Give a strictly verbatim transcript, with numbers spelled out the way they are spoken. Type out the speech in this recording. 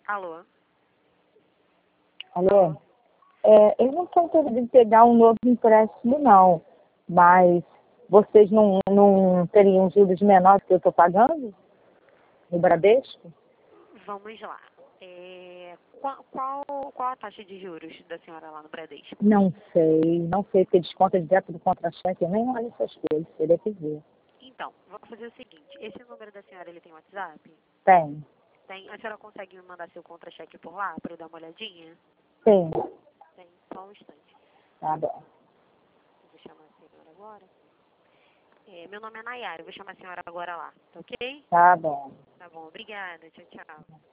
Alô? Alô? É, eu não estou interessada em pegar um novo empréstimo, não. Mas vocês não, não teriam juros menores que eu estou pagando? No Bradesco? Vamos lá. É, qual, qual, qual a taxa de juros da senhora lá no Bradesco? Não sei, não sei, porque desconta direto do contra-cheque, eu nem olho essas coisas, teria que ver. Então, vamos fazer o seguinte. Esse número da senhora, ele tem WhatsApp? Tem, Tem. A senhora consegue me mandar seu contra-cheque por lá para eu dar uma olhadinha? tem. Tem. Só um instante. Tá bom. Eu vou chamar a senhora agora. É, meu nome é Nayara, eu vou chamar a senhora agora lá, tá ok? Tá bom. Tá bom, obrigada. Tchau, tchau.